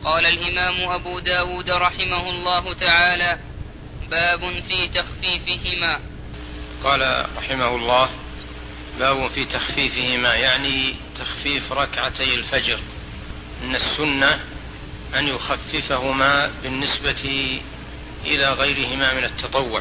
قال الإمام أبو داود رحمه الله تعالى: باب في تخفيفهما. قال رحمه الله: باب في تخفيفهما، يعني تخفيف ركعتي الفجر، إن السنة أن يخففهما بالنسبة إلى غيرهما من التطوع.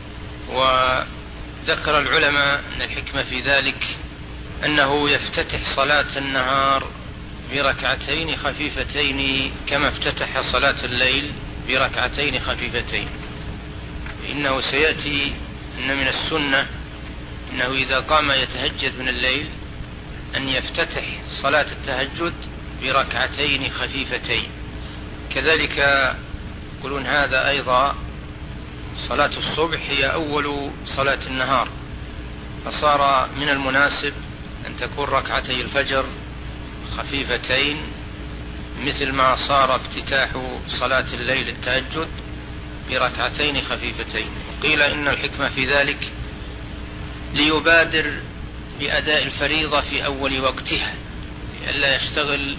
وذكر العلماء أن الحكمة في ذلك أنه يفتتح صلاة النهار بركعتين خفيفتين كما افتتح صلاة الليل بركعتين خفيفتين. إنه سيأتي أن من السنة إنه إذا قام يتهجد من الليل أن يفتتح صلاة التهجد بركعتين خفيفتين. كذلك يقولون هذا أيضا صلاة الصبح هي أول صلاة النهار، فصار من المناسب أن تكون ركعتي الفجر خفيفتين مثل ما صار افتتاح صلاة الليل التهجد بركعتين خفيفتين. قيل إن الحكمة في ذلك ليبادر بأداء الفريضة في أول وقتها لئلا يشتغل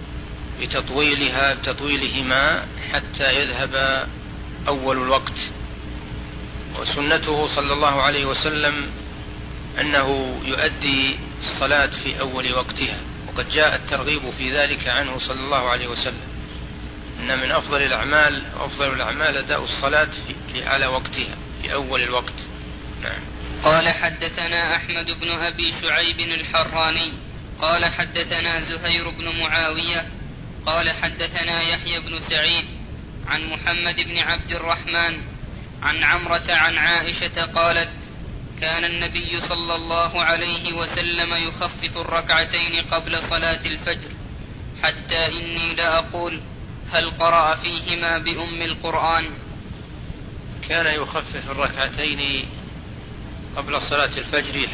بتطويلهما حتى يذهب أول الوقت. وسنته صلى الله عليه وسلم أنه يؤدي الصلاة في أول وقتها، وقد جاء الترغيب في ذلك عنه صلى الله عليه وسلم، إن من أفضل الأعمال أداء الصلاة على وقتها في أول الوقت. نعم. قال حدثنا أحمد بن أبي شعيب الحراني قال حدثنا زهير بن معاوية قال حدثنا يحيى بن سعيد عن محمد بن عبد الرحمن عن عمرة عن عائشة قالت: كان النبي صلى الله عليه وسلم يخفف الركعتين قبل صلاة الفجر حتى إني لأقول: هل قرأ فيهما بأم القرآن؟ كان يخفف الركعتين قبل صلاة الفجر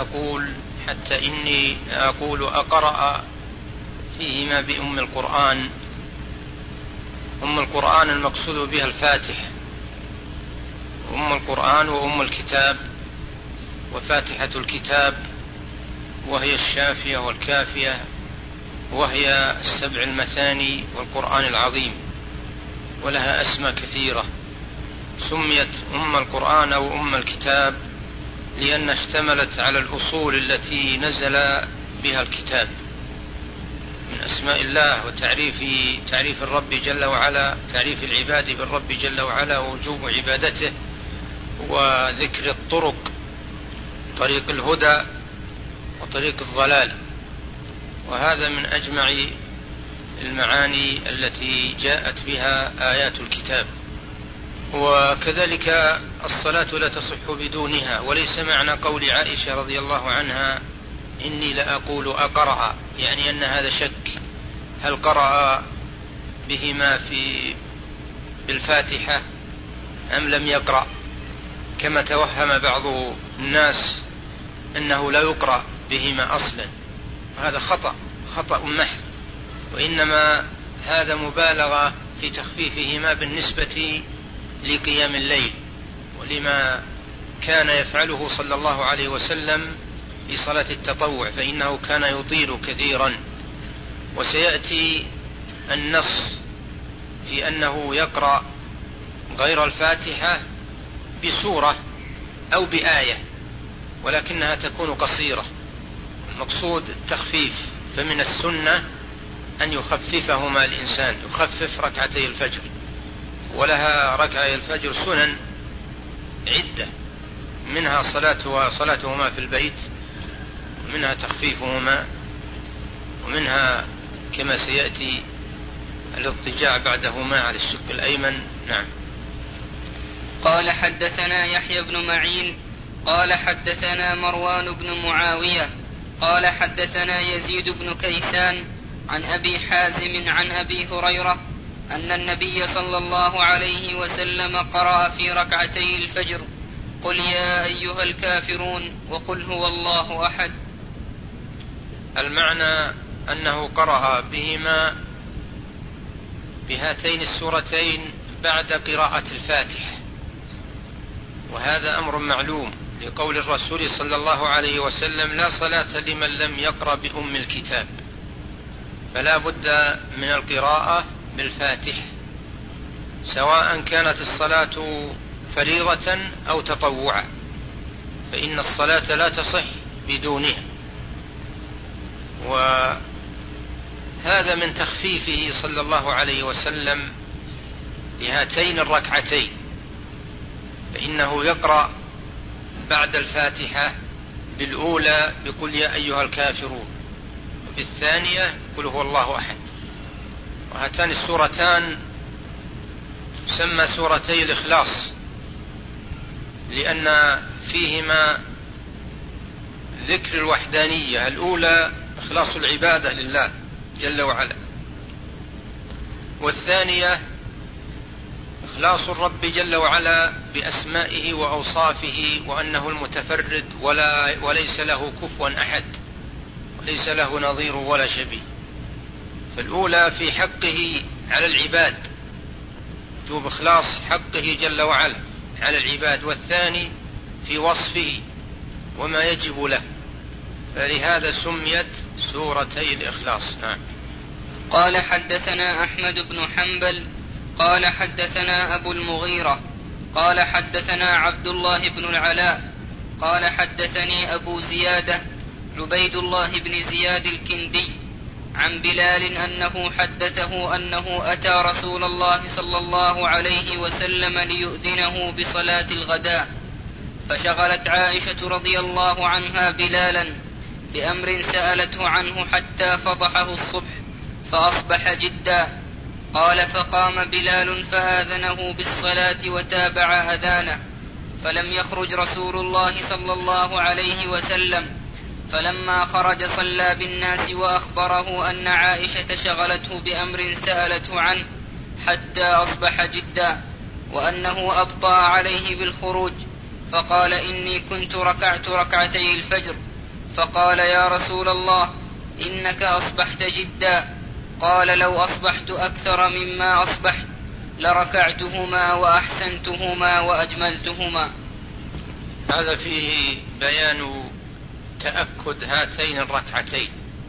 حتى إني أقول: أقرأ فيهما بأم القرآن. أم القرآن المقصود بها الفاتحة، أم القرآن وأم الكتاب وفاتحة الكتاب، وهي الشافية والكافية، وهي السبع المثاني والقرآن العظيم، ولها أسماء كثيرة. سميت أم القرآن أو أم الكتاب لأن اشتملت على الأصول التي نزل بها الكتاب من أسماء الله وتعريف الرب جل وعلا، تعريف العباد بالرب جل وعلا ووجوب عبادته، وذكر الطرق، طريق الهدى وطريق الضلال. وهذا من أجمع المعاني التي جاءت بها آيات الكتاب. وكذلك الصلاة لا تصح بدونها، وليس معنى قول عائشة رضي الله عنها: إني لأقول أقرأ، يعني أن هذا شك، هل قرأ بهما بالفاتحة أم لم يقرأ، كما توهم بعض الناس أنه لا يقرأ بهما أصلا. هذا خطأ محض، وإنما هذا مبالغة في تخفيفهما بالنسبة لقيام الليل، ولما كان يفعله صلى الله عليه وسلم في صلاة التطوع، فإنه كان يطيل كثيرا. وسيأتي النص في أنه يقرأ غير الفاتحة بسورة أو بآية، ولكنها تكون قصيرة، المقصود التخفيف. فمن السنة أن يخففهما الإنسان، يخفف ركعتي الفجر، ولها ركعتي الفجر سنن عدة، منها صلاتهما في البيت، ومنها تخفيفهما، ومنها كما سيأتي الاضطجاع بعدهما على الشق الأيمن. نعم. قال حدثنا يحيى بن معين قال حدثنا مروان بن معاوية قال حدثنا يزيد بن كيسان عن أبي حازم عن أبي هريرة أن النبي صلى الله عليه وسلم قرأ في ركعتي الفجر: قل يا أيها الكافرون وقل هو الله أحد. المعنى أنه قرأ بهما بهاتين السورتين بعد قراءة الفاتحة، وهذا أمر معلوم لقول الرسول صلى الله عليه وسلم: لا صلاة لمن لم يقرأ بأم الكتاب. فلا بد من القراءة بالفاتحة، سواء كانت الصلاة فريضة أو تطوعا، فإن الصلاة لا تصح بدونها. وهذا من تخفيفه صلى الله عليه وسلم لهاتين الركعتين، فإنه يقرأ بعد الفاتحة بالأولى بقل يا أيها الكافرون، وبالثانية قل هو الله أحد. وهاتان السورتان تسمى سورتي الإخلاص، لأن فيهما ذكر الوحدانية، الأولى إخلاص العبادة لله جل وعلا، والثانية إخلاص الرب جل وعلا بأسمائه وأوصافه، وأنه المتفرد وليس له كفوا أحد، وليس له نظير ولا شبيه. فالأولى في حقه على العباد، وجوب إخلاص حقه جل وعلا على العباد، والثاني في وصفه وما يجب له، فلهذا سميت سورتي الإخلاص. نعم. قال حدثنا أحمد بن حنبل قال حدثنا أبو المغيرة قال حدثنا عبد الله بن العلاء قال حدثني أبو زيادة عبيد الله بن زياد الكندي عن بلال أنه حدثه أنه أتى رسول الله صلى الله عليه وسلم ليؤذنه بصلاة الغداء، فشغلت عائشة رضي الله عنها بلالا بأمر سألته عنه حتى فضحه الصبح فأصبح جدا. قال فقام بلال فآذنه بالصلاة وتابع أذانه، فلم يخرج رسول الله صلى الله عليه وسلم، فلما خرج صلى بالناس وأخبره أن عائشة شغلته بأمر سألته عنه حتى أصبح جدا، وأنه أبطأ عليه بالخروج، فقال إني كنت ركعت ركعتي الفجر، فقال يا رسول الله إنك أصبحت جدا. قال لو أصبحت أكثر مما أصبحت لركعتهما وأحسنتهما وأجملتهما. هذا فيه بيان تأكد هاتين الركعتين،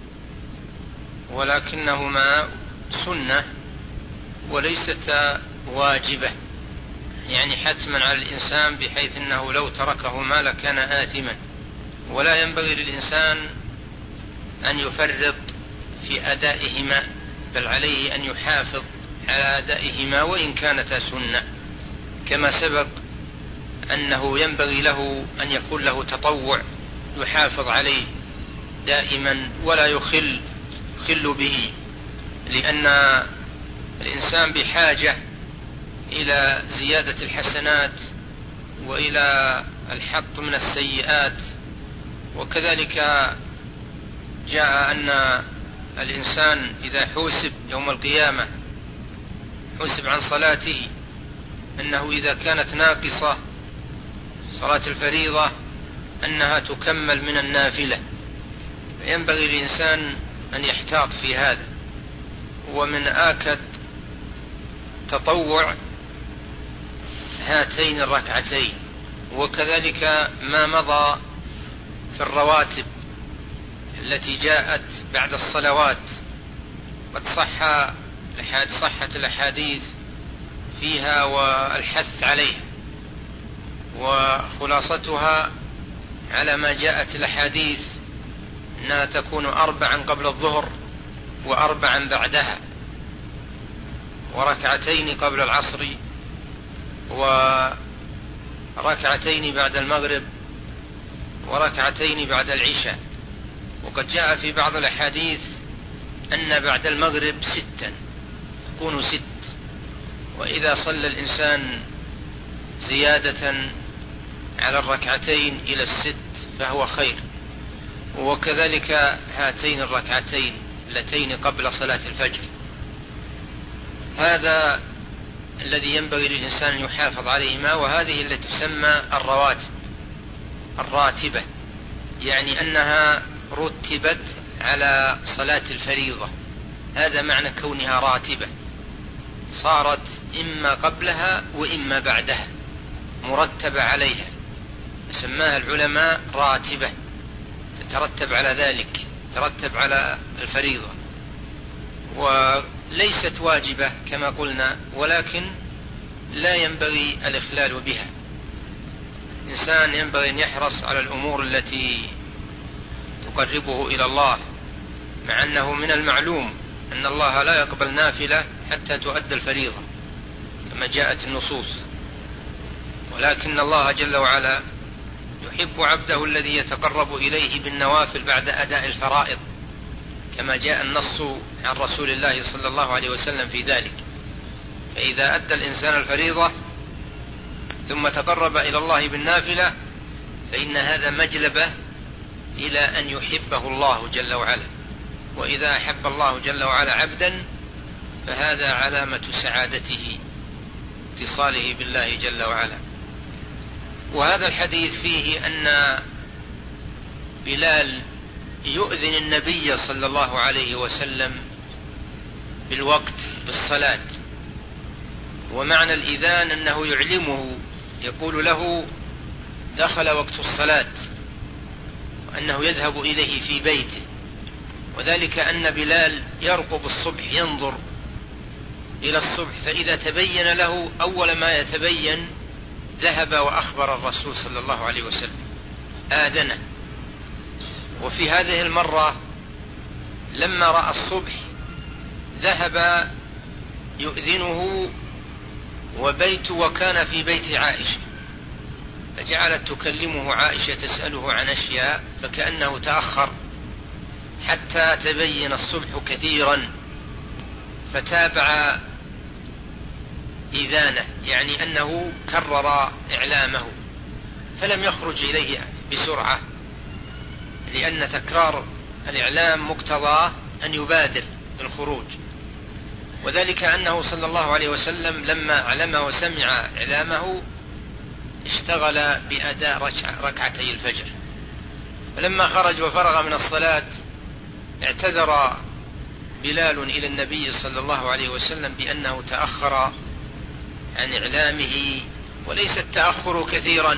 ولكنهما سنة وليست واجبة، يعني حتما على الإنسان، بحيث أنه لو تركهما لكان آثما، ولا ينبغي للإنسان أن يفرط في أدائهما، بل عليه أن يحافظ على أدائهما وإن كانتا سنة، كما سبق أنه ينبغي له أن يكون له تطوع يحافظ عليه دائما ولا يخل به، لأن الإنسان بحاجة إلى زيادة الحسنات وإلى الحط من السيئات. وكذلك جاء أن الإنسان إذا حوسب يوم القيامة حوسب عن صلاته، أنه إذا كانت ناقصة صلاة الفريضة أنها تكمل من النافلة، فينبغي الإنسان أن يحتاط في هذا. ومن آكد تطوع هاتين الركعتين، وكذلك ما مضى في الرواتب التي جاءت بعد الصلوات، قد صحت الأحاديث فيها والحث عليها، وخلاصتها على ما جاءت الأحاديث أنها تكون 4 قبل الظهر و4 بعدها، وركعتين قبل العصر، وركعتين بعد المغرب، وركعتين بعد العشاء. وقد جاء في بعض الأحاديث أن بعد المغرب 6 تكون 6، وإذا صلى الإنسان زيادة على الركعتين إلى 6 فهو خير. وكذلك هاتين الركعتين اللتين قبل صلاة الفجر، هذا الذي ينبغي للإنسان أن يحافظ عليهما، وهذه التي تسمى الرواتب الراتبة، يعني أنها رتبت على صلاة الفريضة، هذا معنى كونها راتبة، صارت إما قبلها وإما بعدها مرتبة عليها، سماها العلماء راتبة، تترتب على ذلك، ترتب على الفريضة. ليست واجبة كما قلنا، ولكن لا ينبغي الإخلال بها. الإنسان ينبغي أن يحرص على الأمور التي تقربه إلى الله، مع أنه من المعلوم أن الله لا يقبل نافلة حتى تؤدى الفريضة كما جاءت النصوص، ولكن الله جل وعلا يحب عبده الذي يتقرب إليه بالنوافل بعد أداء الفرائض، كما جاء النص عن رسول الله صلى الله عليه وسلم في ذلك. فإذا أدى الإنسان الفريضة ثم تقرب إلى الله بالنافلة فإن هذا مجلبة إلى أن يحبه الله جل وعلا، وإذا أحب الله جل وعلا عبدا فهذا علامة سعادته، اتصاله بالله جل وعلا. وهذا الحديث فيه أن بلال يؤذن النبي صلى الله عليه وسلم بالوقت بالصلاة، ومعنى الإذان أنه يعلمه، يقول له دخل وقت الصلاة، وأنه يذهب إليه في بيته. وذلك أن بلال يرقب الصبح، ينظر إلى الصبح، فإذا تبين له أول ما يتبين ذهب وأخبر الرسول صلى الله عليه وسلم، آذنه. وفي هذه المرة لما رأى الصبح ذهب يؤذنه، وكان في بيت عائشة، فجعلت تكلمه عائشة تسأله عن أشياء، فكأنه تأخر حتى تبين الصبح كثيرا، فتابع إذانه، يعني أنه كرر إعلامه، فلم يخرج إليه بسرعة، لأن تكرار الإعلام مقتضاه أن يبادر بالخروج. وذلك أنه صلى الله عليه وسلم لما علم وسمع إعلامه اشتغل بأداء ركعتي الفجر، فلما خرج وفرغ من الصلاة اعتذر بلال إلى النبي صلى الله عليه وسلم بأنه تأخر عن إعلامه، وليس التأخر كثيرا،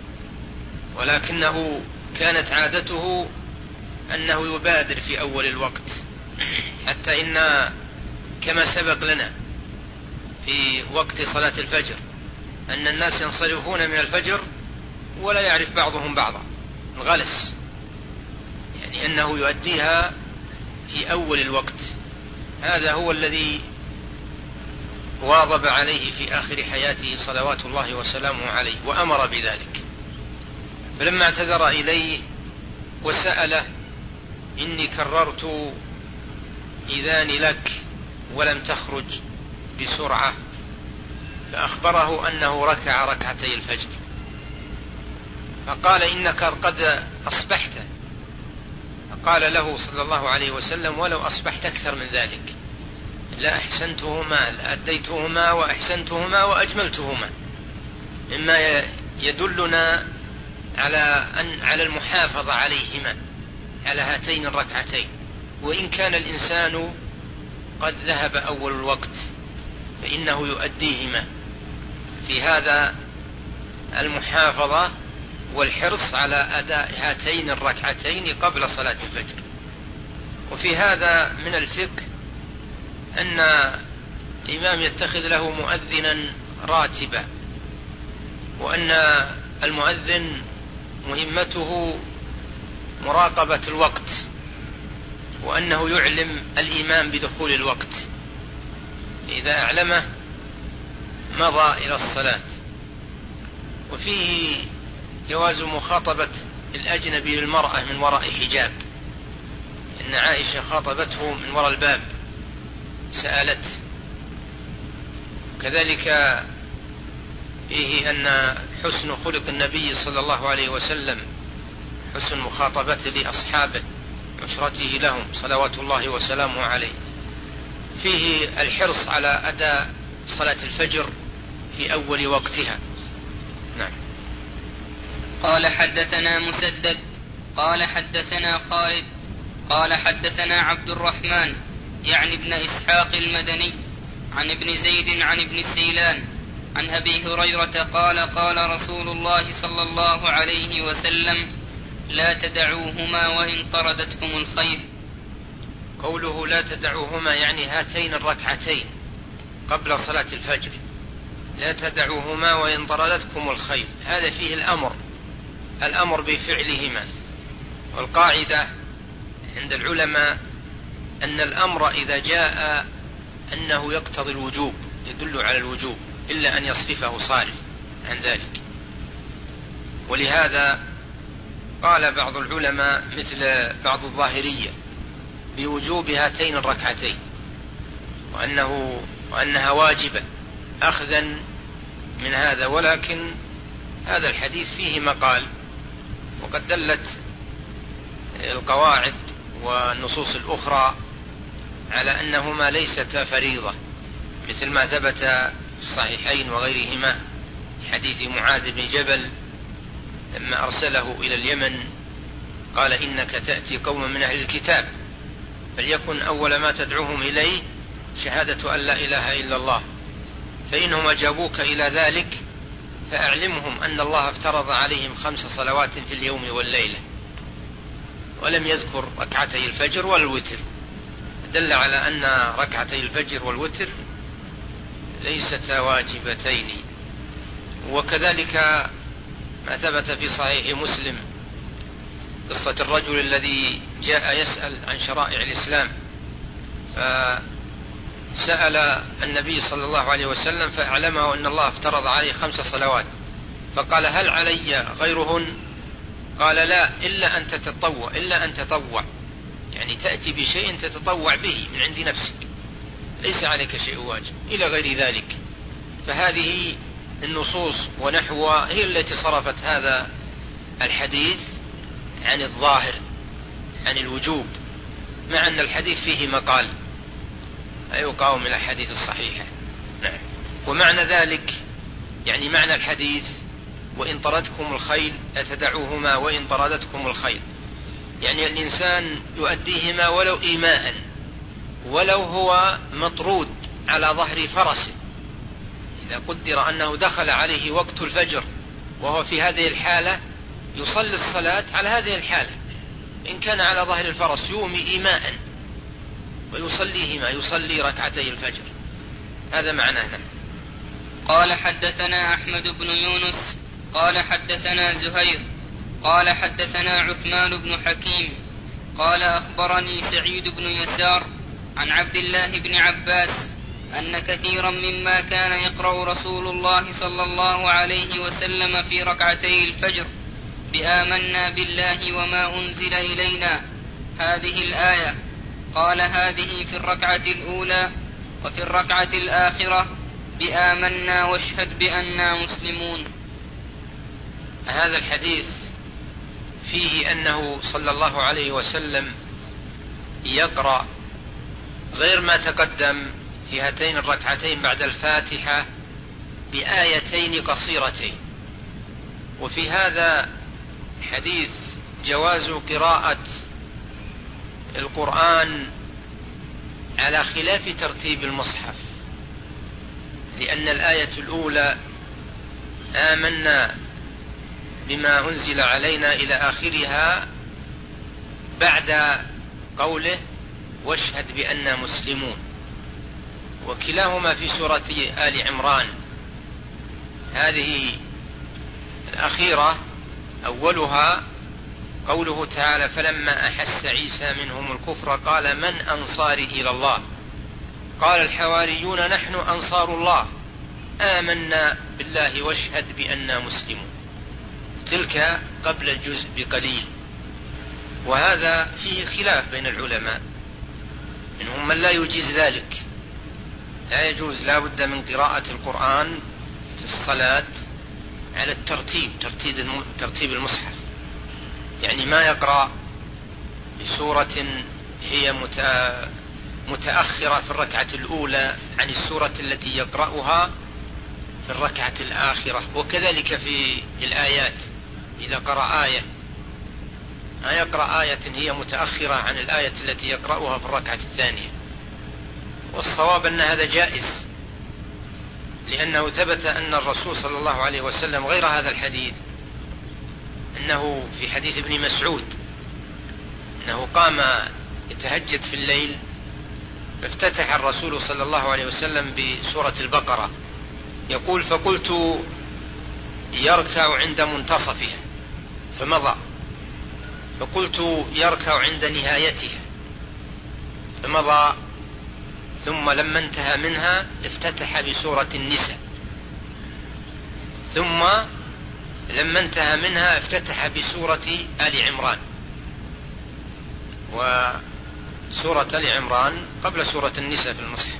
ولكنه كانت عادته أنه يبادر في أول الوقت، حتى إن كما سبق لنا في وقت صلاة الفجر أن الناس ينصرفون من الفجر ولا يعرف بعضهم بعضا، الغلس، يعني أنه يؤديها في أول الوقت. هذا هو الذي واظب عليه في آخر حياته صلوات الله وسلامه عليه، وأمر بذلك. فلما اعتذر إليه وسأله إني كررت إذاني لك ولم تخرج بسرعة، فأخبره أنه ركع ركعتي الفجر، فقال إنك قد أصبحت، فقال له صلى الله عليه وسلم ولو أصبحت أكثر من ذلك لا أحسنتهما، لأديتهما وأحسنتهما وأجملتهما، مما يدلنا على المحافظة عليهما، على هاتين الركعتين. وإن كان الإنسان قد ذهب أول الوقت فإنه يؤديهما، في هذا المحافظة والحرص على أداء هاتين الركعتين قبل صلاة الفجر. وفي هذا من الفقه أن الإمام يتخذ له مؤذنا راتبا، وأن المؤذن مهمته مراقبة الوقت، وأنه يعلم الإمام بدخول الوقت، إذا أعلمه مضى إلى الصلاة. وفيه جواز مخاطبة الأجنبي للمرأة من وراء حجاب، إن عائشة خاطبته من وراء الباب سألته. كذلك فيه أن حسن خلق النبي صلى الله عليه وسلم حسن مخاطبته لأصحابه، عشرته لهم صلوات الله وسلامه عليه. فيه الحرص على أداء صلاة الفجر في أول وقتها. نعم. قال حدثنا مسدد قال حدثنا خالد قال حدثنا عبد الرحمن يعني ابن إسحاق المدني عن ابن زيد عن ابن سيلان عن أبي هريرة قال قال رسول الله صلى الله عليه وسلم لا تدعوهما وإن طردتكم الخيل. قوله لا تدعوهما يعني هاتين الركعتين قبل صلاة الفجر، لا تدعوهما وإن طردتكم الخيل، هذا فيه الأمر بفعلهما. والقاعدة عند العلماء أن الأمر إذا جاء أنه يقتضي الوجوب، يدل على الوجوب، إلا أن يصرفه صارف عن ذلك. ولهذا قال بعض العلماء مثل بعض الظاهرية بوجوب هاتين الركعتين وأنها واجبة أخذا من هذا، ولكن هذا الحديث فيه مقال، وقد دلت القواعد والنصوص الأخرى على أنهما ليستا فريضة، مثل ما ثبت في الصحيحين وغيرهما حديث معاذ بن جبل لما أرسله إلى اليمن قال إنك تأتي قوما من أهل الكتاب فليكن أول ما تدعوهم إليه شهادة أن لا إله إلا الله، فإنهم أجابوك إلى ذلك فأعلمهم أن الله افترض عليهم 5 صلوات في اليوم والليلة، ولم يذكر ركعتي الفجر والوتر، دل على أن ركعتي الفجر والوتر ليستا واجبتين. وكذلك ما ثبت في صحيح مسلم قصة الرجل الذي جاء يسأل عن شرائع الإسلام، فسأل النبي صلى الله عليه وسلم فأعلمه أن الله افترض عليه 5 صلوات، فقال هل علي غيرهن؟ قال لا، إلا أن تطوع، يعني تأتي بشيء تتطوع به من عند نفسك، ليس عليك شيء واجب إلى غير ذلك. فهذه النصوص ونحوها هي التي صرفت هذا الحديث عن الظاهر عن الوجوب، مع أن الحديث فيه مقال لا يقاوم الأحاديث الصحيحة. نعم. ومعنى ذلك يعني معنى الحديث وإن طردتكم الخيل أتدعوهما وإن طردتكم الخيل، يعني الإنسان يؤديهما ولو إيماء، ولو هو مطرود على ظهر فرسه، إذا قدر أنه دخل عليه وقت الفجر وهو في هذه الحالة يصلي الصلاة على هذه الحالة، إن كان على ظهر الفرس يومي إيماء ويصليهما، يصلي ركعتي الفجر، هذا معناه. قال حدثنا أحمد بن يونس قال حدثنا زهير قال حدثنا عثمان بن حكيم قال أخبرني سعيد بن يسار عن عبد الله بن عباس أن كثيرا مما كان يقرأ رسول الله صلى الله عليه وسلم في ركعتي الفجر بآمنا بالله وما أنزل إلينا هذه الآية، قال هذه في الركعة الأولى، وفي الركعة الآخرة بآمنا واشهد بأننا مسلمون. هذا الحديث فيه أنه صلى الله عليه وسلم يقرأ غير ما تقدم في هاتين الركعتين بعد الفاتحة بآيتين قصيرتين. وفي هذا حديث جواز قراءة القرآن على خلاف ترتيب المصحف، لأن الآية الأولى آمنا بما أنزل علينا إلى آخرها بعد قوله واشهد بأننا مسلمون، وكلاهما في سورة آل عمران. هذه الأخيرة أولها قوله تعالى فلما أحس عيسى منهم الكفر قال من أنصاري إلى الله؟ قال الحواريون نحن أنصار الله آمنا بالله واشهد بأننا مسلمون، تلك قبل الجزء بقليل. وهذا فيه خلاف بين العلماء، منهم من لا يجيز ذلك، لا يجوز، لا بد من قراءة القرآن في الصلاة على ترتيب المصحف، يعني ما يقرأ بسورة هي متأخرة في الركعة الأولى عن السورة التي يقرأها في الركعة الآخرة. وكذلك في الآيات، إذا قرأ آية ما يقرأ آية هي متأخرة عن الآية التي يقرأها في الركعة الثانية. والصواب أن هذا جائز، لأنه ثبت أن الرسول صلى الله عليه وسلم غير هذا الحديث، أنه في حديث ابن مسعود أنه قام يتهجد في الليل، فافتتح الرسول صلى الله عليه وسلم بسورة البقرة، يقول: فقلت يركع عند منتصفها فمضى، فقلت يركع عند نهايتها فمضى، ثم لما انتهى منها افتتح بسورة النساء، ثم لما انتهى منها افتتح بسورة آل عمران، وسورة آل عمران قبل سورة النساء في المصحف.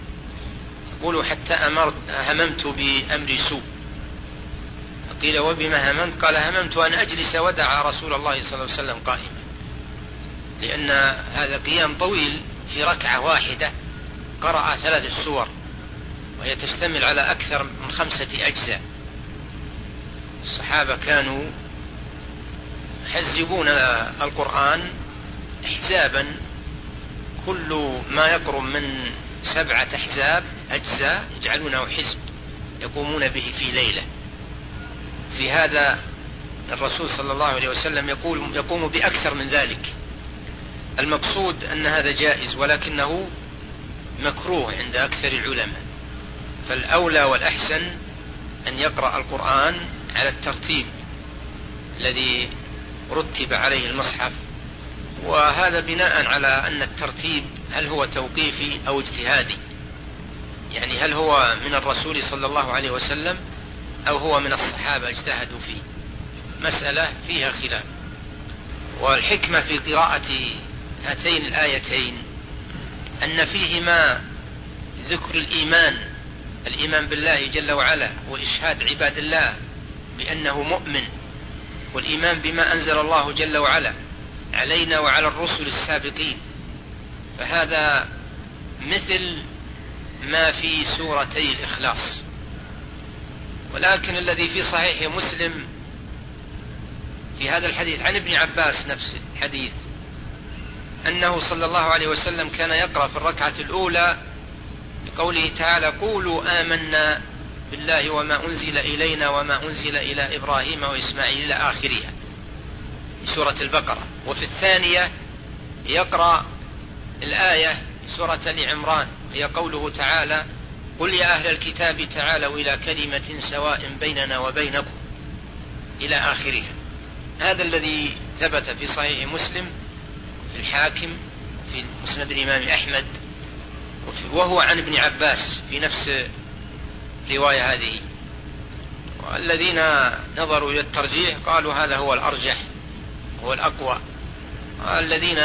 يقول: حتى هممت بأمر سوء. قيل: وبما هممت؟ قال: هممت أن أجلس ودع رسول الله صلى الله عليه وسلم قائما، لأن هذا قيام طويل في ركعة واحدة، قرأ 3 سور وهي تشتمل على أكثر من 5 أجزاء. الصحابة كانوا يحزبون القرآن احزابا، كل ما يقرب من 7 أجزاء يجعلونه حزب يقومون به في ليلة. في هذا الرسول صلى الله عليه وسلم يقوم بأكثر من ذلك. المقصود أن هذا جائز، ولكنه مكروه عند أكثر العلماء، فالأولى والأحسن أن يقرأ القرآن على الترتيب الذي رتب عليه المصحف، وهذا بناء على أن الترتيب هل هو توقيفي أو اجتهادي، يعني هل هو من الرسول صلى الله عليه وسلم أو هو من الصحابة اجتهدوا فيه، مسألة فيها خلاف. والحكمة في قراءة هاتين الآيتين أن فيهما ذكر الإيمان بالله جل وعلا، وإشهاد عباد الله بأنه مؤمن، والإيمان بما أنزل الله جل وعلا علينا وعلى الرسل السابقين، فهذا مثل ما في سورتي الإخلاص. ولكن الذي في صحيح مسلم في هذا الحديث عن ابن عباس نفس الحديث أنه صلى الله عليه وسلم كان يقرأ في الركعة الأولى بقوله تعالى: قولوا آمنا بالله وما أنزل إلينا وما أنزل إلى إبراهيم وإسماعيل إلى آخرها سورة البقرة. وفي الثانية يقرأ الآية سورة آل عمران، هي قوله تعالى: قل يا أهل الكتاب تعالوا إلى كلمة سواء بيننا وبينكم إلى آخرها. هذا الذي ثبت في صحيح مسلم، في الحاكم، في مسند الإمام أحمد، وهو عن ابن عباس في نفس الرواية هذه. والذين نظروا إلى الترجيح قالوا هذا هو الأرجح، هو الأقوى. والذين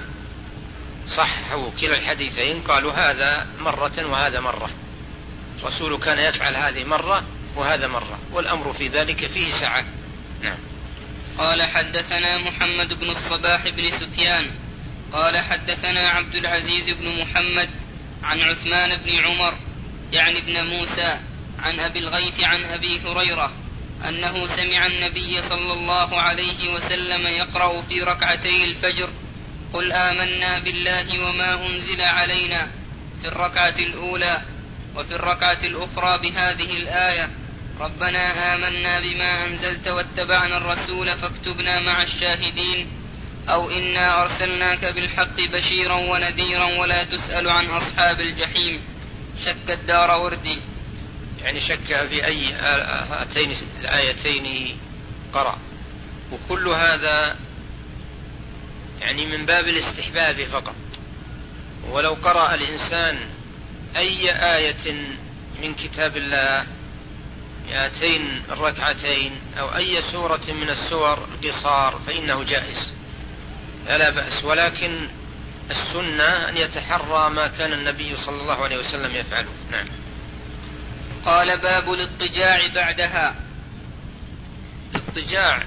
صحوا كلا الحديثين قالوا هذا مرة وهذا مرة، الرسول كان يفعل هذه مرة وهذا مرة، والأمر في ذلك فيه سعة. نعم. قال: حدثنا محمد بن الصباح بن سفيان قال: حدثنا عبد العزيز بن محمد عن عثمان بن عمر يعني ابن موسى عن أبي الغيث عن أبي هريرة أنه سمع النبي صلى الله عليه وسلم يقرأ في ركعتي الفجر: قل آمنا بالله وما أنزل علينا في الركعة الأولى، وفي الركعة الأخرى بهذه الآية: ربنا آمنا بما أنزلت واتبعنا الرسول فاكتبنا مع الشاهدين، أو إنا أرسلناك بالحق بشيرا ونذيرا ولا تسأل عن أصحاب الجحيم. شك الداروردي، يعني شك في أي هاتين الآيتين قرأ. وكل هذا يعني من باب الاستحباب فقط، ولو قرأ الإنسان أي آية من كتاب الله هاتين الركعتين أو أي سورة من السور قصار فإنه جائز فلا بأس، ولكن السنة أن يتحرى ما كان النبي صلى الله عليه وسلم يفعله. نعم. قال: باب الاضطجاع بعدها. الاضطجاع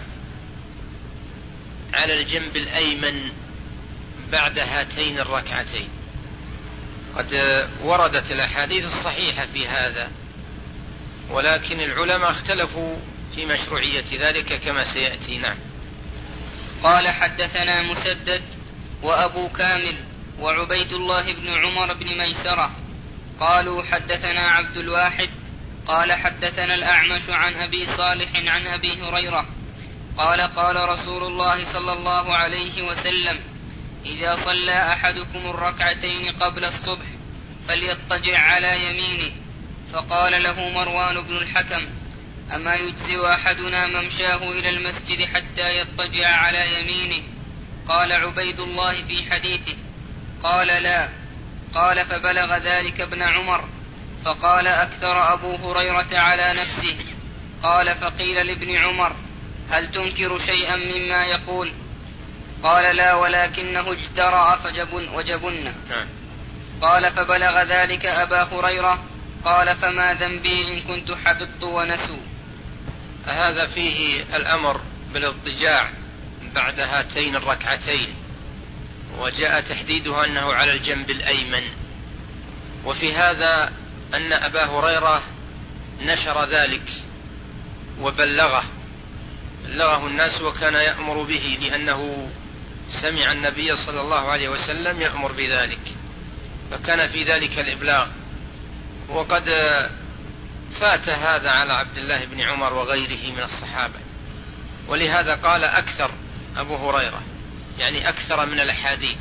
على الجنب الأيمن بعد هاتين الركعتين، قد وردت الأحاديث الصحيحة في هذا، ولكن العلماء اختلفوا في مشروعية ذلك كما سيأتي. نعم. قال: حدثنا مسدد وأبو كامل وعبيد الله بن عمر بن ميسرة قالوا: حدثنا عبد الواحد قال: حدثنا الأعمش عن أبي صالح عن أبي هريرة قال: قال رسول الله صلى الله عليه وسلم: إذا صلى أحدكم الركعتين قبل الصبح فليضطجع على يمينه. فقال له مروان بن الحكم: أما يجزئ أحدنا ممشاه إلى المسجد حتى يضطجع على يمينه؟ قال عبيد الله في حديثه: قال: لا. قال: فبلغ ذلك ابن عمر فقال: أكثر أبو هريرة على نفسه. قال: فقيل لابن عمر: هل تنكر شيئا مما يقول؟ قال: لا، ولكنه اجترأ وجبن. قال: فبلغ ذلك أبا هريرة قال: فما ذنبي إن كنت حفظت ونسوا. هذا فيه الأمر بالاضطجاع بعد هاتين الركعتين، وجاء تحديدها أنه على الجنب الأيمن. وفي هذا أن أبا هريرة نشر ذلك وبلغه الناس وكان يأمر به، لأنه سمع النبي صلى الله عليه وسلم يأمر بذلك، فكان في ذلك الإبلاغ. وقد فات هذا على عبد الله بن عمر وغيره من الصحابة، ولهذا قال أكثر أبو هريرة، يعني أكثر من الأحاديث.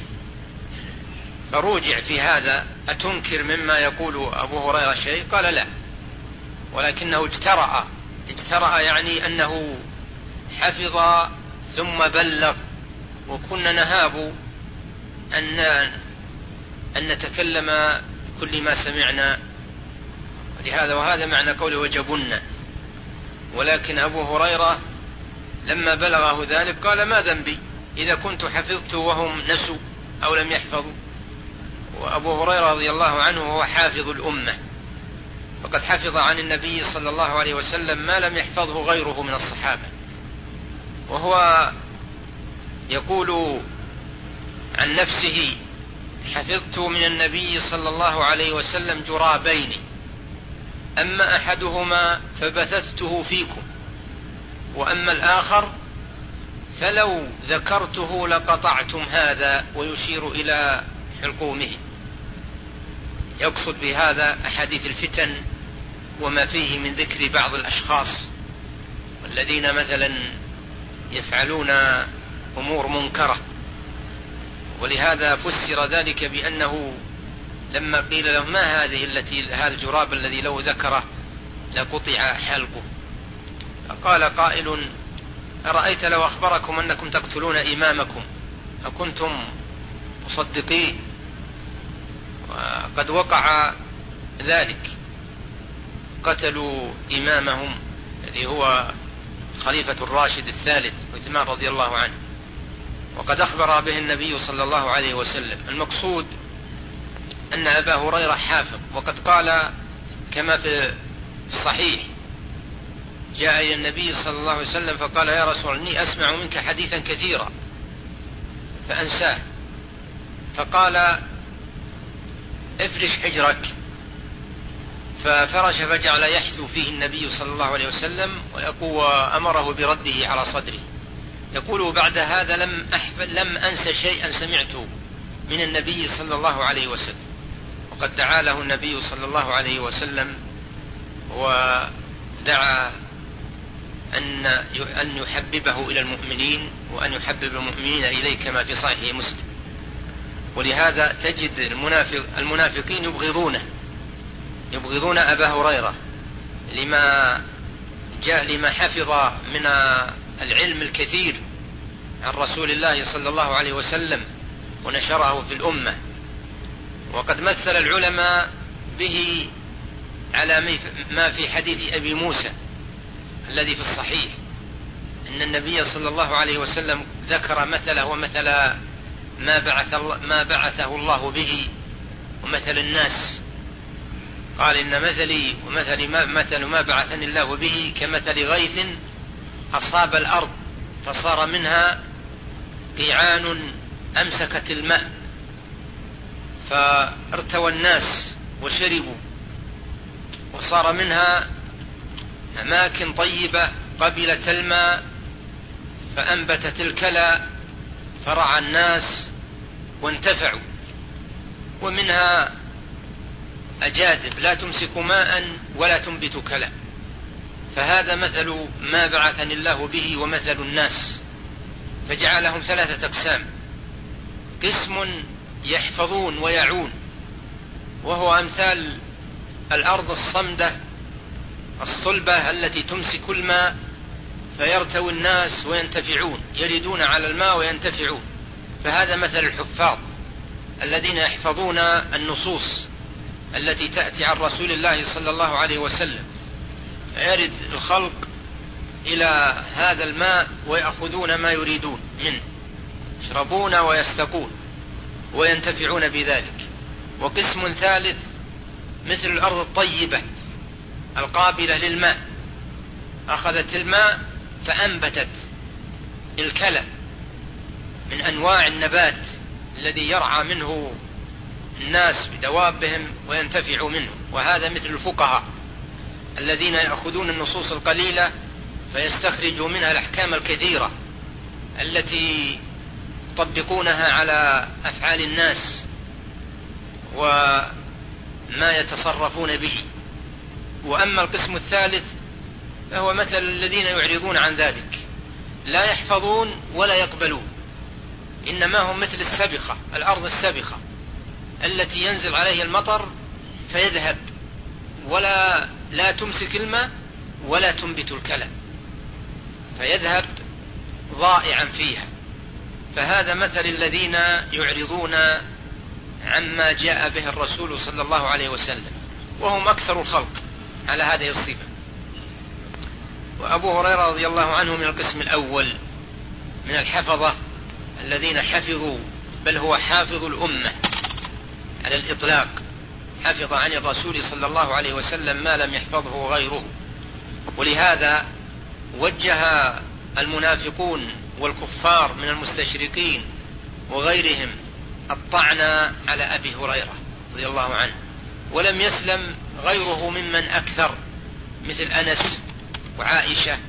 فروجع في هذا: أتنكر مما يقول أبو هريرة شيء؟ قال: لا، ولكنه اجترأ يعني أنه حفظ ثم بلغ، وكنا نهاب أن نتكلم كل ما سمعنا، وهذا معنى قوله وجبنا. ولكن أبو هريرة لما بلغه ذلك قال: ما ذنبي إذا كنت حفظت وهم نسوا أو لم يحفظوا. وأبو هريرة رضي الله عنه هو حافظ الأمة، فقد حفظ عن النبي صلى الله عليه وسلم ما لم يحفظه غيره من الصحابة. وهو يقول عن نفسه: حفظت من النبي صلى الله عليه وسلم جرابين، أما أحدهما فبثثته فيكم، وأما الآخر فلو ذكرته لقطعتم هذا، ويشير إلى حلقومه. يقصد بهذا أحاديث الفتن وما فيه من ذكر بعض الأشخاص الذين مثلا يفعلون أمور منكرة. ولهذا فسر ذلك بأنه لما قيل له: ما هذا الجراب الذي لو ذكره لقطع حلقه؟ قال قائل: أرأيت لو أخبركم أنكم تقتلون إمامكم أكنتم مصدقين؟ وقد وقع ذلك، قتلوا إمامهم الذي هو خليفة الراشد الثالث عثمان رضي الله عنه، وقد أخبر به النبي صلى الله عليه وسلم. المقصود أن أبا هريرة حافظ، وقد قال كما في الصحيح: جاء إلى النبي صلى الله عليه وسلم فقال: يا رسول الله، إني أسمع منك حديثا كثيرا فأنساه. فقال: افرش حجرك. ففرش فجعل يحثو فيه النبي صلى الله عليه وسلم وأمره برده على صدره. يقول: بعد هذا لم أنس شيئا سمعته من النبي صلى الله عليه وسلم. وقد دعا له النبي صلى الله عليه وسلم ودعا أن يحببه إلى المؤمنين وأن يحبب المؤمنين إليه كما في صحيح مسلم. ولهذا تجد المنافقين يبغضون أبا هريرة لما حفظ من العلم الكثير عن رسول الله صلى الله عليه وسلم ونشره في الأمة. وقد مثل العلماء به على ما في حديث أبي موسى الذي في الصحيح، أن النبي صلى الله عليه وسلم ذكر مثله ومثل ما بعثه الله به ومثل الناس. قال: إن مثلي مثل ما بعثني الله به كمثل غيث أصاب الأرض فصار منها قيعان أمسكت الماء، فارتوى الناس وشربوا، وصار منها أماكن طيبة قبلت الماء فأنبتت الكلى فرعى الناس وانتفعوا، ومنها أجادب لا تمسك ماء ولا تنبت كلى. فهذا مثل ما بعثني الله به ومثل الناس، فجعلهم 3 أقسام: قسم يحفظون ويعون، وهو أمثال الأرض الصمدة الصلبة التي تمسك الماء فيرتوي الناس وينتفعون، يردون على الماء وينتفعون. فهذا مثل الحفاظ الذين يحفظون النصوص التي تأتي عن رسول الله صلى الله عليه وسلم، يرد الخلق إلى هذا الماء ويأخذون ما يريدون منه، يشربون ويستقون وينتفعون بذلك. وقسم ثالث مثل الأرض الطيبة القابلة للماء، أخذت الماء فأنبتت الكلى من أنواع النبات الذي يرعى منه الناس بدوابهم وينتفعوا منه. وهذا مثل الفقهاء الذين يأخذون النصوص القليلة فيستخرجوا منها الأحكام الكثيرة التي يطبقونها على أفعال الناس وما يتصرفون به. وأما القسم الثالث فهو مثل الذين يعرضون عن ذلك، لا يحفظون ولا يقبلون، إنما هم مثل السبخة، الأرض السبخة التي ينزل عليها المطر فيذهب ولا لا تمسك الماء ولا تنبت الكلى، فيذهب ضائعا فيها. فهذا مثل الذين يعرضون عما جاء به الرسول صلى الله عليه وسلم، وهم أكثر الخلق على هذه الصفة. وأبو هريرة رضي الله عنه من القسم الأول من الحفظة الذين حفظوا، بل هو حافظ الأمة على الإطلاق، حفظ عن الرسول صلى الله عليه وسلم ما لم يحفظه غيره. ولهذا وجه المنافقون والكفار من المستشرقين وغيرهم الطعن على أبي هريرة رضي الله عنه، ولم يسلم غيره ممن أكثر مثل أنس وعائشة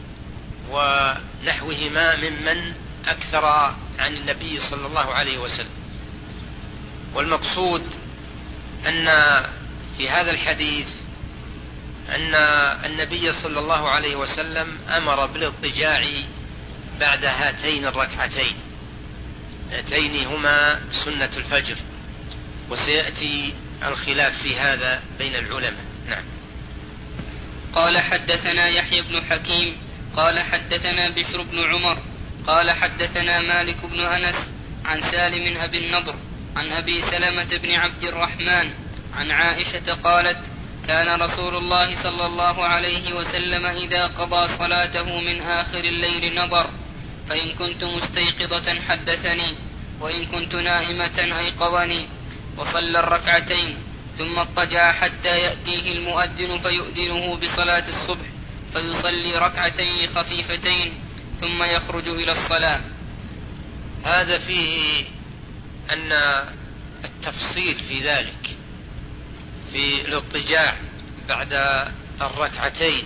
ونحوهما ممن أكثر عن النبي صلى الله عليه وسلم. والمقصود أن في هذا الحديث أن النبي صلى الله عليه وسلم أمر بالاضطجاع بعد هاتين الركعتين، هاتين هما سنة الفجر، وسيأتي الخلاف في هذا بين العلماء. نعم. قال حدثنا يحيى بن حكيم قال حدثنا بشر بن عمر قال حدثنا مالك بن أنس عن سالم أبي النضر عن أبي سلمة بن عبد الرحمن عن عائشة قالت: كان رسول الله صلى الله عليه وسلم إذا قضى صلاته من آخر الليل نظر، فإن كنت مستيقظة حدثني، وإن كنت نائمة أيقظني، وصلى الركعتين ثم اضطجع حتى يأتيه المؤذن فيؤذنه بصلاة الصبح، فيصلي ركعتين خفيفتين ثم يخرج إلى الصلاة. هذا فيه أن التفصيل في ذلك في الاضطجاع بعد الركعتين،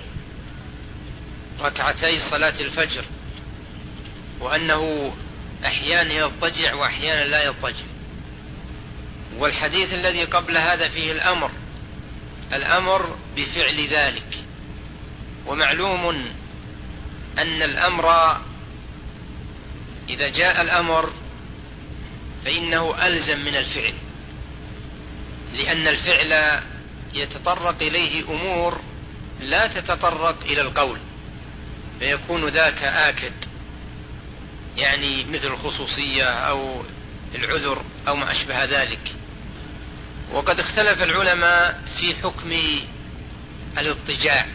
ركعتي صلاة الفجر، وأنه أحيانا يضطجع وأحيانا لا يضطجع. والحديث الذي قبل هذا فيه الأمر بفعل ذلك. ومعلوم أن الأمر إذا جاء الأمر فإنه ألزم من الفعل، لأن الفعل يتطرق إليه أمور لا تتطرق إلى القول، فيكون ذاك آكد، يعني مثل الخصوصية أو العذر أو ما أشبه ذلك. وقد اختلف العلماء في حكم الاضطجاع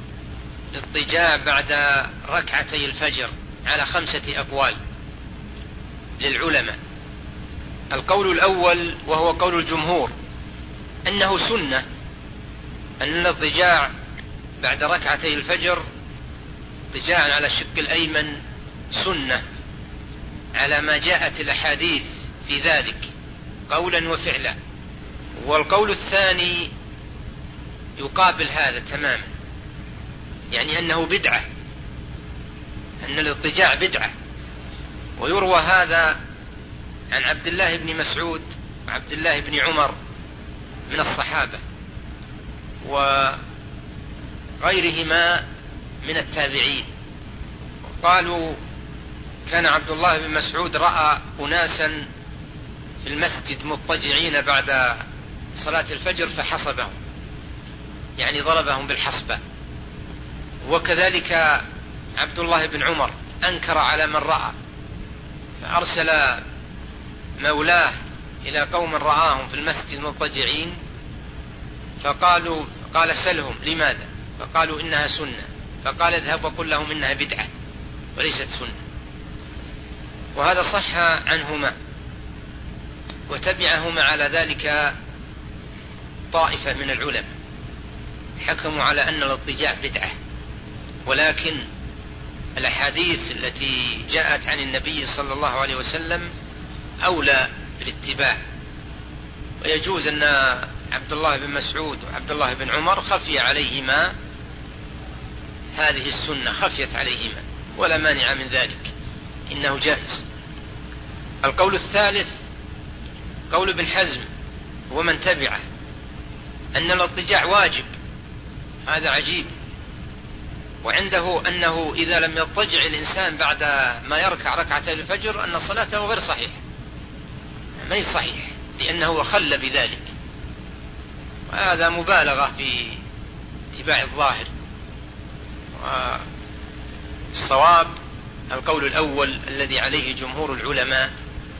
بعد ركعتي الفجر على 5 أقوال للعلماء. القول الأول وهو قول الجمهور أنه سنة، أن الاضطجاع بعد ركعتي الفجر اضطجاعا على الشق الأيمن سنة على ما جاءت الأحاديث في ذلك قولا وفعلا. والقول الثاني يقابل هذا تماما، يعني أنه بدعة، أن الاضطجاع بدعة. ويروى هذا عن عبد الله بن مسعود وعبد الله بن عمر من الصحابة وغيرهما من التابعين. قالوا: كان عبد الله بن مسعود رأى أناسا في المسجد مضطجعين بعد صلاة الفجر فحصبهم، يعني ضربهم بالحصبة. وكذلك عبد الله بن عمر أنكر على من رأى، فأرسل مولاه إلى قوم رآهم في المسجد مضطجعين قال سلهم لماذا؟ فقالوا إنها سنة، فقال اذهب وقل لهم إنها بدعة وليست سنة. وهذا صح عنهما، وتبعهما على ذلك طائفة من العلماء حكموا على أن الاضطجاع بدعة، ولكن الأحاديث التي جاءت عن النبي صلى الله عليه وسلم أولى بالاتباع. ويجوز أن عبد الله بن مسعود وعبد الله بن عمر خفي عليهما هذه السنة، خفيت عليهما ولا مانع من ذلك، إنه جائز. القول الثالث قول ابن حزم ومن تبعه أن الاضطجاع واجب، هذا عجيب. وعنده أنه إذا لم يضطجع الإنسان بعد ما يركع ركعتي الفجر أن صلاته غير صحيحة، ما هي صحيح، لأنه خل بذلك، وهذا مبالغة في اتباع الظاهر. الصواب القول الأول الذي عليه جمهور العلماء.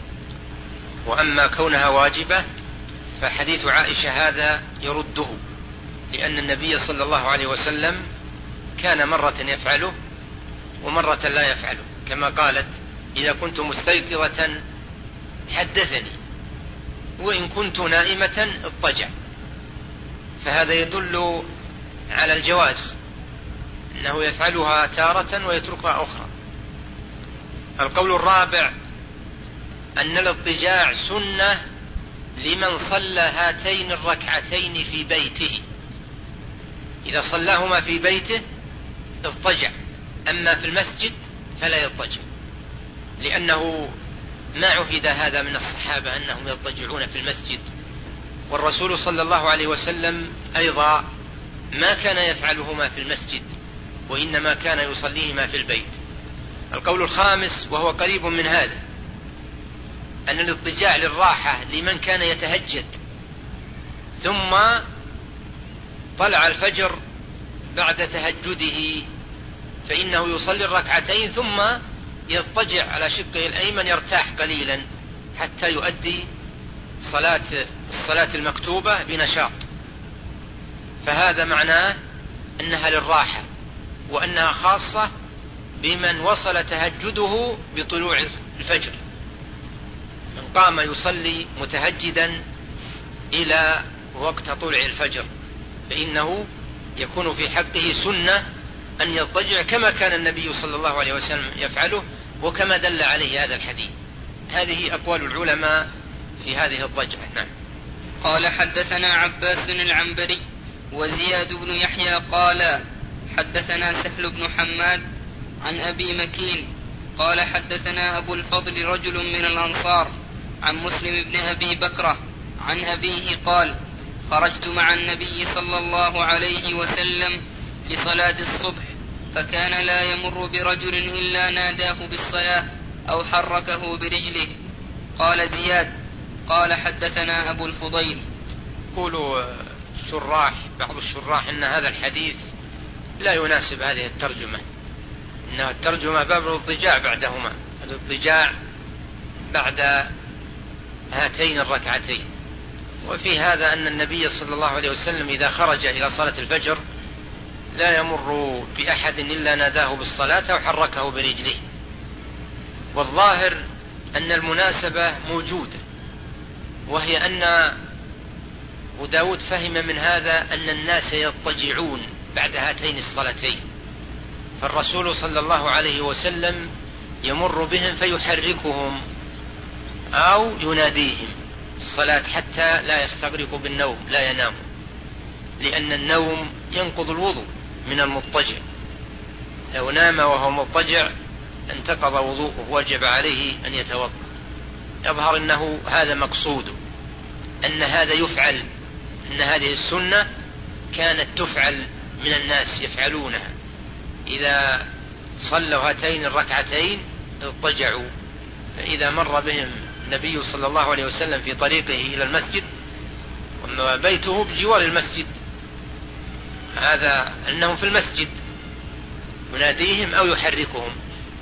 وأما كونها واجبة فحديث عائشة هذا يرده، لأن النبي صلى الله عليه وسلم كان مرة يفعله ومرة لا يفعله، كما قالت إذا كنت مستيقظة حدثني وإن كنت نائمة اضطجع، فهذا يدل على الجواز، أنه يفعلها تارة ويتركها أخرى. القول الرابع أن الاضطجاع سنة لمن صلى هاتين الركعتين في بيته، إذا صلاهما في بيته اضطجع، أما في المسجد فلا يضطجع، لأنه ما عهد هذا من الصحابة أنهم يضطجعون في المسجد، والرسول صلى الله عليه وسلم أيضا ما كان يفعلهما في المسجد، وإنما كان يصليهما في البيت. القول الخامس وهو قريب من هذا أن الاضطجاع للراحة لمن كان يتهجد ثم طلع الفجر بعد تهجده، فإنه يصلي الركعتين ثم يضطجع على شقه الأيمن يرتاح قليلا حتى يؤدي الصلاة المكتوبة بنشاط، فهذا معناه أنها للراحة، وأنها خاصة بمن وصل تهجده بطلوع الفجر، من قام يصلي متهجدا إلى وقت طلوع الفجر فإنه يكون في حقه سنة أن يضطجع كما كان النبي صلى الله عليه وسلم يفعله، وكما دل عليه هذا الحديث. هذه أقوال العلماء في هذه الضجعة. نعم. قال حدثنا عباس العنبري وزياد بن يحيى قال حدثنا سهل بن حماد عن أبي مكين قال حدثنا أبو الفضل رجل من الأنصار عن مسلم بن أبي بكرة عن أبيه قال خرجت مع النبي صلى الله عليه وسلم لصلاة الصبح، فكان لا يمر برجل إلا ناداه بالصلاة أو حركه برجله. قال زياد قال حدثنا أبو الفضيل. يقول بعض الشراح أن هذا الحديث لا يناسب هذه الترجمة، إنها الترجمة باب الاضطجاع بعدهما، الاضطجاع بعد هاتين الركعتين. وفي هذا أن النبي صلى الله عليه وسلم إذا خرج إلى صلاة الفجر لا يمر بأحد إلا ناداه بالصلاة وحركه برجله. والظاهر أن المناسبة موجودة، وهي أن أبو داود فهم من هذا أن الناس يضطجعون بعد هاتين الصلاتين، فالرسول صلى الله عليه وسلم يمر بهم فيحركهم أو يناديهم الصلاة حتى لا يستغرقوا بالنوم، لا يناموا، لأن النوم ينقض الوضوء من المضطجع، لو نام وهو مضطجع انتقض وضوءه وجب عليه أن يتوضأ. يظهر أنه هذا مقصوده، أن هذا يفعل، أن هذه السنة كانت تفعل من الناس يفعلونها، إذا صلوا هاتين الركعتين اضطجعوا، فإذا مر بهم النبي صلى الله عليه وسلم في طريقه إلى المسجد وبيته بجوار المسجد، هذا أنهم في المسجد يناديهم أو يحركهم،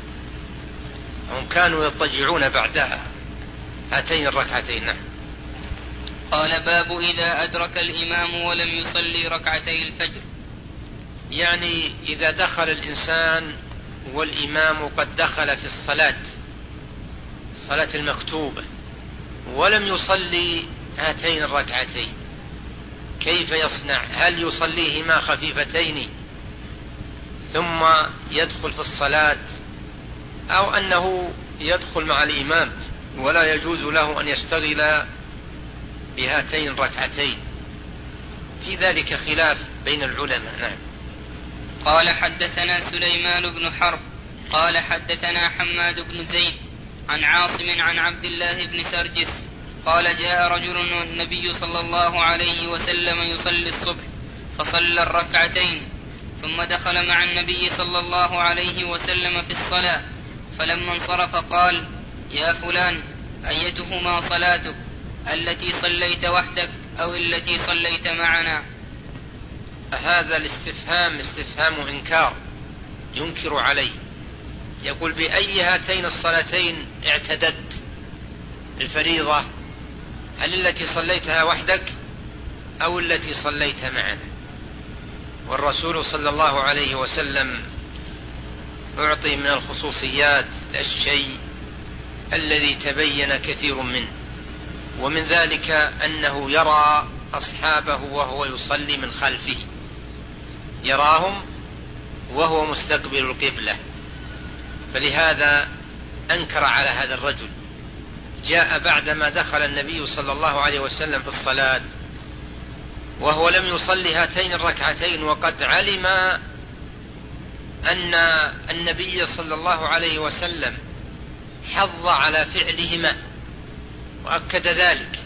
هم كانوا يضطجعون بعد هاتين الركعتين. نعم. قال: باب إذا أدرك الإمام ولم يصلي ركعتي الفجر. يعني إذا دخل الإنسان والإمام قد دخل في الصلاة المكتوبة ولم يصلي هاتين الركعتين كيف يصنع؟ هل يصليهما خفيفتين ثم يدخل في الصلاة، أو أنه يدخل مع الإمام ولا يجوز له أن يشتغل بهاتين الركعتين؟ في ذلك خلاف بين العلماء. نعم. قال: حدثنا سليمان بن حرب قال حدثنا حماد بن زيد عن عاصم عن عبد الله بن سرجس قال: جاء رجل النبي صلى الله عليه وسلم يصلي الصبح فصلى الركعتين، ثم دخل مع النبي صلى الله عليه وسلم في الصلاة، فلما انصرف قال: يا فلان، أيتهما صلاتك، التي صليت وحدك أو التي صليت معنا؟ هذا الاستفهام استفهام إنكار، ينكر عليه، يقول: بأي هاتين الصلاتين اعتدت الفريضة؟ هل التي صليتها وحدك أو التي صليت معنا؟ والرسول صلى الله عليه وسلم أعطي من الخصوصيات الشيء الذي تبين كثير منه، ومن ذلك أنه يرى أصحابه وهو يصلي من خلفه، يراهم وهو مستقبل القبلة، فلهذا أنكر على هذا الرجل. جاء بعدما دخل النبي صلى الله عليه وسلم في الصلاة وهو لم يصلي هاتين الركعتين، وقد علم أن النبي صلى الله عليه وسلم حض على فعلهما وأكد ذلك،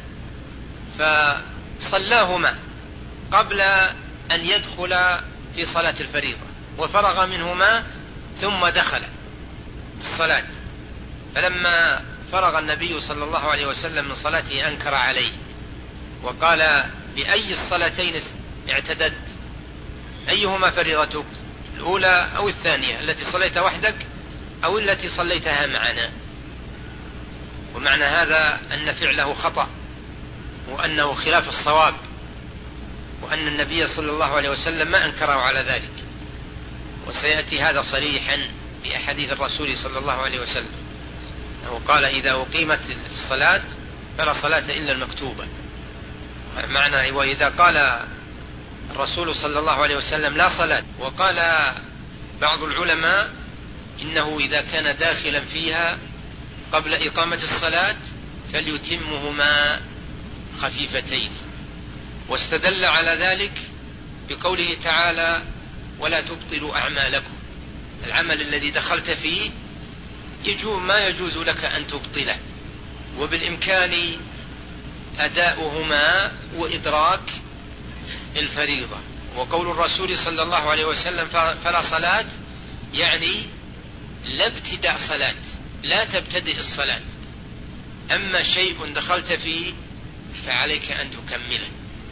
فصلاهما قبل أن يدخل في صلاة الفريضة، وفرغ منهما ثم دخل الصلاة. فلما فرغ النبي صلى الله عليه وسلم من صلاته أنكر عليه وقال: بأي الصلاتين اعتدت؟ أيهما فريضتك، الأولى أو الثانية، التي صليت وحدك أو التي صليتها معنا؟ ومعنى هذا أن فعله خطأ، وأنه خلاف الصواب، وأن النبي صلى الله عليه وسلم ما أنكره على ذلك. وسيأتي هذا صريحا في أحاديث الرسول صلى الله عليه وسلم، أنه قال: إذا أقيمت الصلاة فلا صلاة إلا المكتوبة. معنى وإذا قال الرسول صلى الله عليه وسلم لا صلاة، وقال بعض العلماء إنه إذا كان داخلا فيها قبل إقامة الصلاة فليتمهما خفيفتين، واستدل على ذلك بقوله تعالى: ولا تبطلوا أعمالكم. العمل الذي دخلت فيه ما يجوز لك أن تبطله، وبالإمكان أداؤهما وإدراك الفريضة. وقول الرسول صلى الله عليه وسلم فلا صلاة يعني لا ابتداء صلاة، لا تبتدئ الصلاة، أما شيء دخلت فيه فعليك أن تكمله.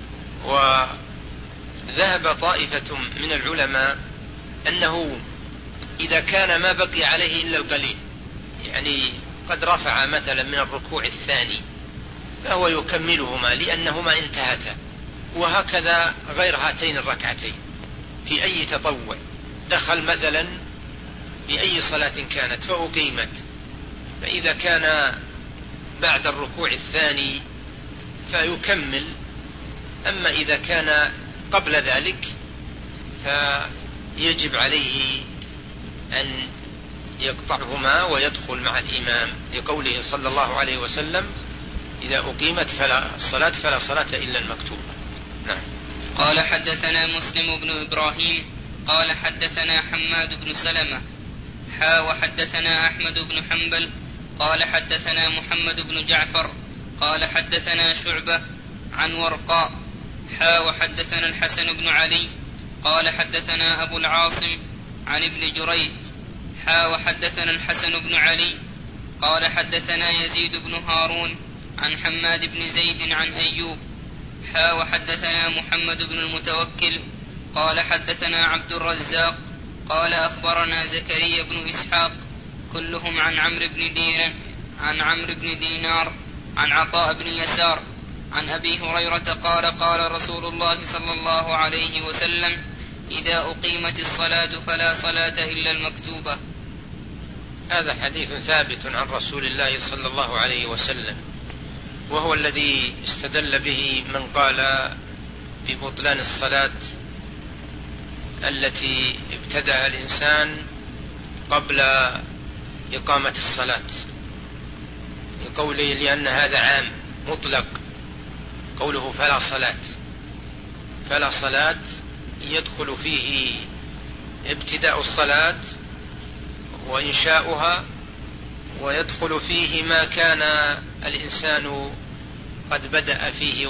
وذهب طائفة من العلماء أنه إذا كان ما بقي عليه إلا القليل، يعني قد رفع مثلا من الركوع الثاني، فهو يكملهما لأنهما انتهتا. وهكذا غير هاتين الركعتين في أي تطوع، دخل مثلا في أي صلاة كانت فأقيمت، فإذا كان بعد الركوع الثاني فيكمل، أما إذا كان قبل ذلك فيجب عليه أن يقطعهما ويدخل مع الإمام، لقوله صلى الله عليه وسلم: إذا أقيمت الصلاة فلا صلاة إلا المكتوبة. نعم. قال: حدثنا مسلم بن إبراهيم قال حدثنا حماد بن سلمة وحدثنا أحمد بن حنبل قال حدثنا محمد بن جعفر قال حدثنا شعبة عن ورقاء وحدثنا الحسن بن علي قال حدثنا أبو العاصم عن ابن جريج وحدثنا الحسن بن علي قال حدثنا يزيد بن هارون عن حماد بن زيد عن أيوب وحدثنا محمد بن المتوكل قال حدثنا عبد الرزاق قال أخبرنا زكريا بن إسحاق كلهم عن عمرو بن دينار عن عطاء بن يسار عن أبي هريرة قال قال رسول الله صلى الله عليه وسلم إذا أقيمت الصلاة فلا صلاة إلا المكتوبة. هذا حديث ثابت عن رسول الله صلى الله عليه وسلم، وهو الذي استدل به من قال ببطلان الصلاة التي ابتدأ الإنسان قبل إقامة الصلاة، لقوله لأن هذا عام مطلق، قوله فلا صلاة يدخل فيه ابتداء الصلاة وإنشاؤها، ويدخل فيه ما كان الإنسان قد بدأ فيه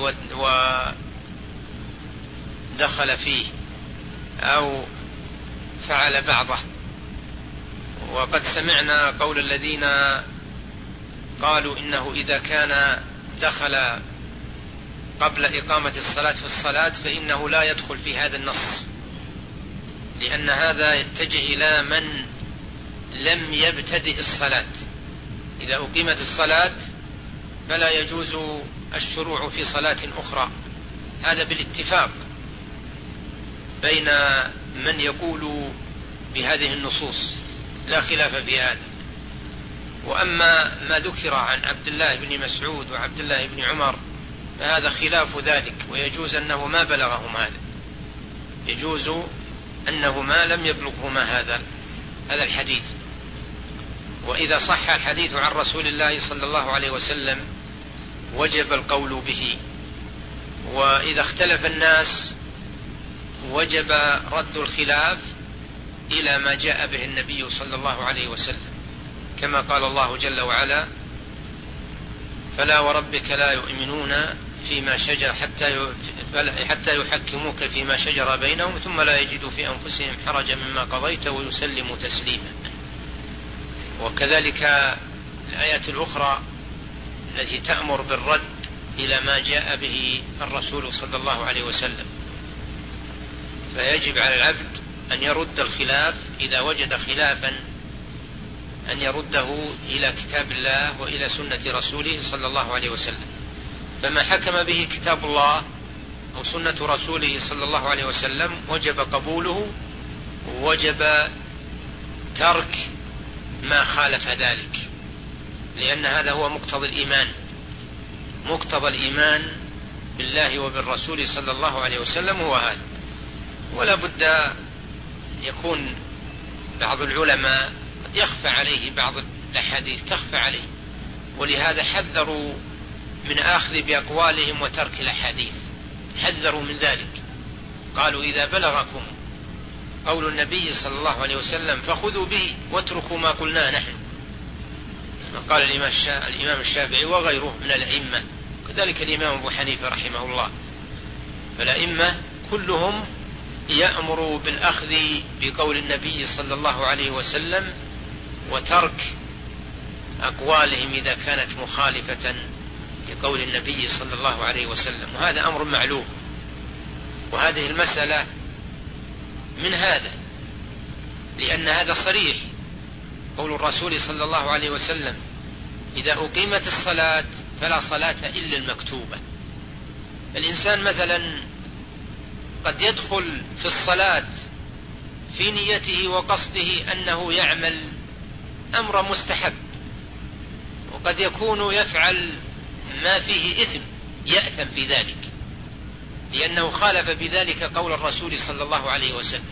ودخل فيه أو فعل بعضه. وقد سمعنا قول الذين قالوا إنه إذا كان دخل قبل إقامة الصلاة في الصلاة فإنه لا يدخل في هذا النص، لأن هذا يتجه إلى من لم يبتدئ الصلاة. إذا أقيمت الصلاة فلا يجوز الشروع في صلاة أخرى، هذا بالاتفاق بين من يقول بهذه النصوص، لا خلاف في هذا. وأما ما ذكر عن عبد الله بن مسعود وعبد الله بن عمر فهذا خلاف ذلك، ويجوز أنه ما بلغهم هذا، يجوز أنه ما لم يبلغهما هذا الحديث. وإذا صح الحديث عن رسول الله صلى الله عليه وسلم وجب القول به، وإذا اختلف الناس وجب رد الخلاف إلى ما جاء به النبي صلى الله عليه وسلم، كما قال الله جل وعلا: فلا وربك لا يؤمنون فيما شجر حتى يحكموك فيما شجر بينهم ثم لا يجدوا في أنفسهم حرجا مما قضيت ويسلموا تسليما. وكذلك الآيات الأخرى التي تأمر بالرد إلى ما جاء به الرسول صلى الله عليه وسلم. فيجب على العبد أن يرد الخلاف إذا وجد خلافا، أن يرده إلى كتاب الله وإلى سنة رسوله صلى الله عليه وسلم. فما حكم به كتاب الله أو سنة رسوله صلى الله عليه وسلم وجب قبوله، ووجب ترك ما خالف ذلك، لأن هذا هو مقتضى الإيمان بالله وبالرسول صلى الله عليه وسلم هو هذا. ولا بد يكون بعض العلماء يخفى عليه بعض الأحاديث، تخفى عليه، ولهذا حذروا من أخذ بأقوالهم وترك الأحاديث، حذروا من ذلك. قالوا: إذا بلغكم قول النبي صلى الله عليه وسلم فخذوا به واتركوا ما قلناه نحن. قال الإمام الشافعي وغيره من الأئمة، كذلك الإمام أبو حنيفة رحمه الله. فالأئمة كلهم يأمر بالأخذ بقول النبي صلى الله عليه وسلم وترك أقوالهم إذا كانت مخالفة لقول النبي صلى الله عليه وسلم، وهذا أمر معلوم. وهذه المسألة من هذا، لأن هذا صريح، قول الرسول صلى الله عليه وسلم: إذا أقيمت الصلاة فلا صلاة إلا المكتوبة. الإنسان مثلا قد يدخل في الصلاة في نيته وقصده أنه يعمل أمر مستحب، وقد يكون يفعل ما فيه إثم، يأثم في ذلك، لأنه خالف بذلك قول الرسول صلى الله عليه وسلم.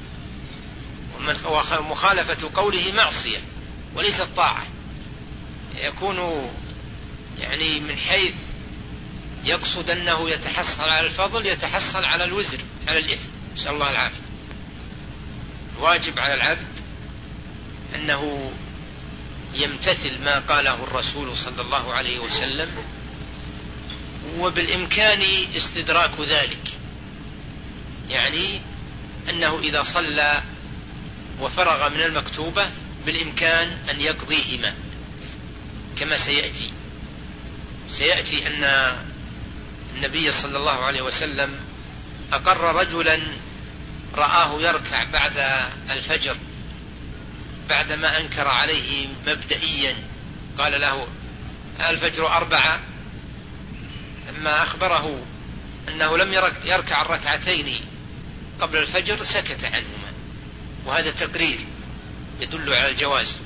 ومخالفة قوله معصية وليست طاعة، يكون يعني من حيث يقصد أنه يتحصل على الفضل يتحصل على الوزر، على الإثم، نسأل الله العافية. واجب على العبد أنه يمتثل ما قاله الرسول صلى الله عليه وسلم، وبالإمكان استدراك ذلك، يعني أنه إذا صلى وفرغ من المكتوبة بالإمكان أن يقضيهما، كما سيأتي أن النبي صلى الله عليه وسلم أقر رجلا رآه يركع بعد الفجر بعدما أنكر عليه مبدئيا، قال له الفجر 4، لما أخبره أنه لم يركع الركعتين قبل الفجر سكت عنهما، وهذا تقرير يدل على الجواز،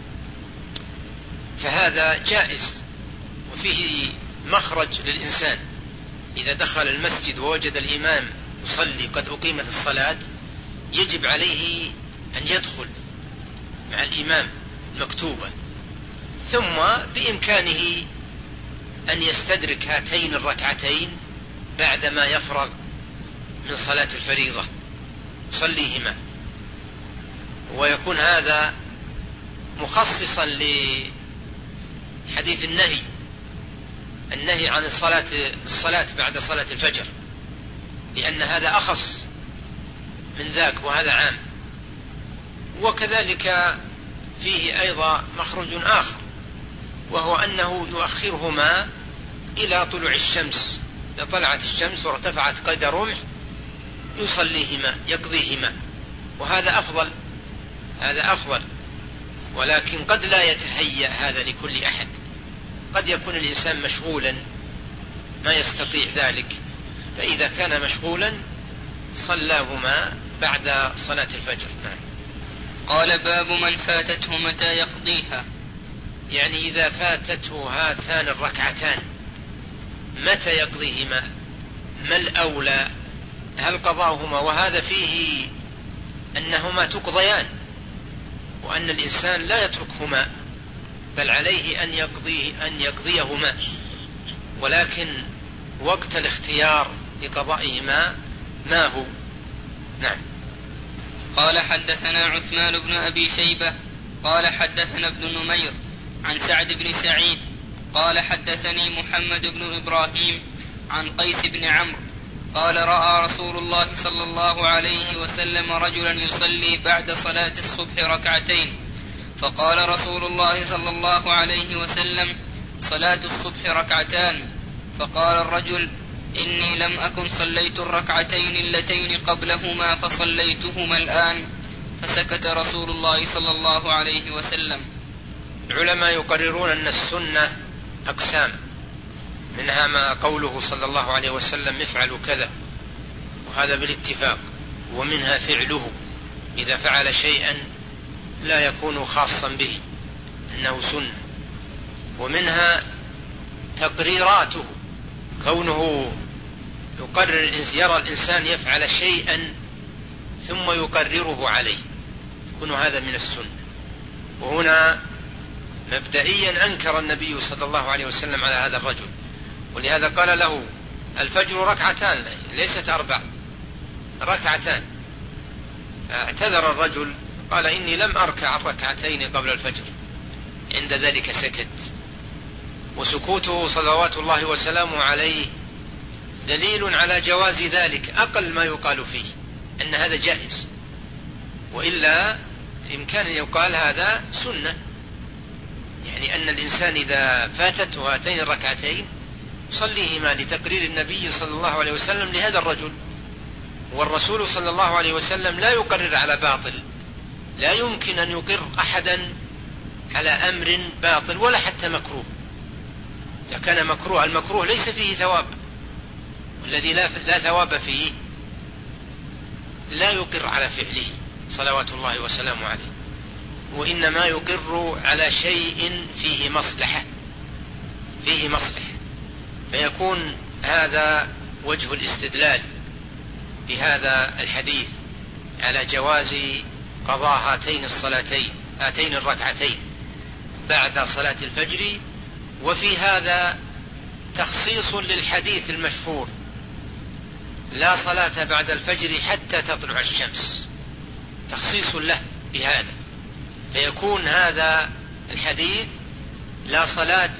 فهذا جائز وفيه مخرج للإنسان. إذا دخل المسجد ووجد الإمام يصلي قد أقيمت الصلاة يجب عليه أن يدخل مع الإمام مكتوبة، ثم بإمكانه أن يستدرك هاتين الركعتين بعدما يفرغ من صلاة الفريضة يصليهما، ويكون هذا مخصصا لحديث النهي عن الصلاة بعد صلاة الفجر، لأن هذا أخص من ذاك وهذا عام. وكذلك فيه أيضا مخرج آخر، وهو أنه يؤخرهما إلى طلوع الشمس، إذا طلعت الشمس وارتفعت قيد رمح يصليهما يقضيهما، وهذا أفضل. ولكن قد لا يتهيأ هذا لكل أحد، قد يكون الإنسان مشغولا ما يستطيع ذلك، فإذا كان مشغولا صلاهما بعد صلاة الفجر. قال باب من فاتته متى يقضيها، يعني إذا فاتته هاتان الركعتان متى يقضيهما، ما الأولى، هل قضاهما؟ وهذا فيه أنهما تقضيان، وأن الإنسان لا يتركهما، بل عليه أن يقضيهما، ولكن وقت الاختيار لقضائهما ما هو؟ نعم. قال حدثنا عثمان بن أبي شيبة قال حدثنا ابن نمير عن سعد بن سعيد قال حدثني محمد بن إبراهيم عن قيس بن عمرو قال رأى رسول الله صلى الله عليه وسلم رجلا يصلي بعد صلاة الصبح ركعتين، فقال رسول الله صلى الله عليه وسلم صلاة الصبح ركعتان، فقال الرجل إني لم أكن صليت الركعتين اللتين قبلهما فصليتهما الآن، فسكت رسول الله صلى الله عليه وسلم. العلماء يقررون أن السنة أقسام، منها ما قوله صلى الله عليه وسلم افعلوا كذا، وهذا بالاتفاق، ومنها فعله إذا فعل شيئا لا يكون خاصا به أنه سنة، ومنها تقريراته، كونه يرى الإنسان يفعل شيئا ثم يقرره عليه، يكون هذا من السنة. وهنا مبدئيا أنكر النبي صلى الله عليه وسلم على هذا الرجل، ولهذا قال له الفجر ركعتان ليست 4 ركعتان، اعتذر الرجل قال إني لم أركع الركعتين قبل الفجر، عند ذلك سكت. وسكوته صلوات الله وسلامه عليه دليل على جواز ذلك، أقل ما يقال فيه أن هذا جائز، وإلا إمكان أن يقال هذا سنة، يعني أن الإنسان إذا فاتته هاتين الركعتين يصليهما لتقرير النبي صلى الله عليه وسلم لهذا الرجل، والرسول صلى الله عليه وسلم لا يقرر على باطل، لا يمكن أن يقر أحدا على أمر باطل ولا حتى مكروه. إذا كان مكروه، المكروه ليس فيه ثواب، والذي لا ثواب فيه لا يقر على فعله صلوات الله وسلامه عليه، وإنما يقر على شيء فيه مصلحة، فيكون هذا وجه الاستدلال بهذا الحديث على جواز قضاء هاتين الركعتين بعد صلاة الفجر. وفي هذا تخصيص للحديث المشهور لا صلاة بعد الفجر حتى تطلع الشمس، تخصيص له بهذا، فيكون هذا الحديث لا صلاة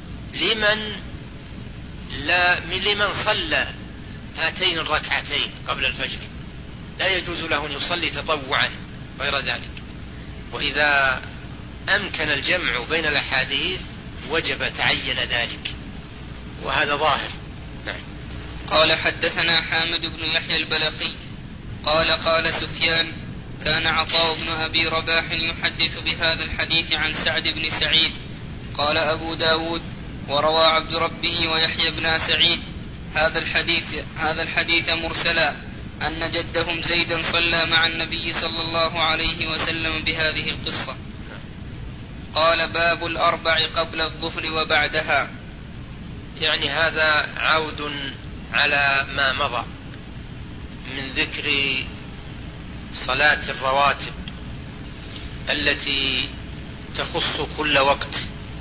لمن صلى هاتين الركعتين قبل الفجر، لا يجوز له أن يصلي تطوعا غير ذلك. وإذا أمكن الجمع بين الأحاديث وجب تعين ذلك، وهذا ظاهر. نعم. قال حدثنا حامد بن يحيى البلخي قال سفيان كان عطاء بن أبي رباح يحدث بهذا الحديث عن سعد بن سعيد. قال أبو داود وروى عبد ربه ويحيى بن سعيد هذا الحديث مرسلا أن جدهم زيدا صلى مع النبي صلى الله عليه وسلم بهذه القصة. قال باب الأربع قبل الظهر وبعدها. يعني هذا عود على ما مضى من ذكر صلاة الرواتب التي تخص كل وقت،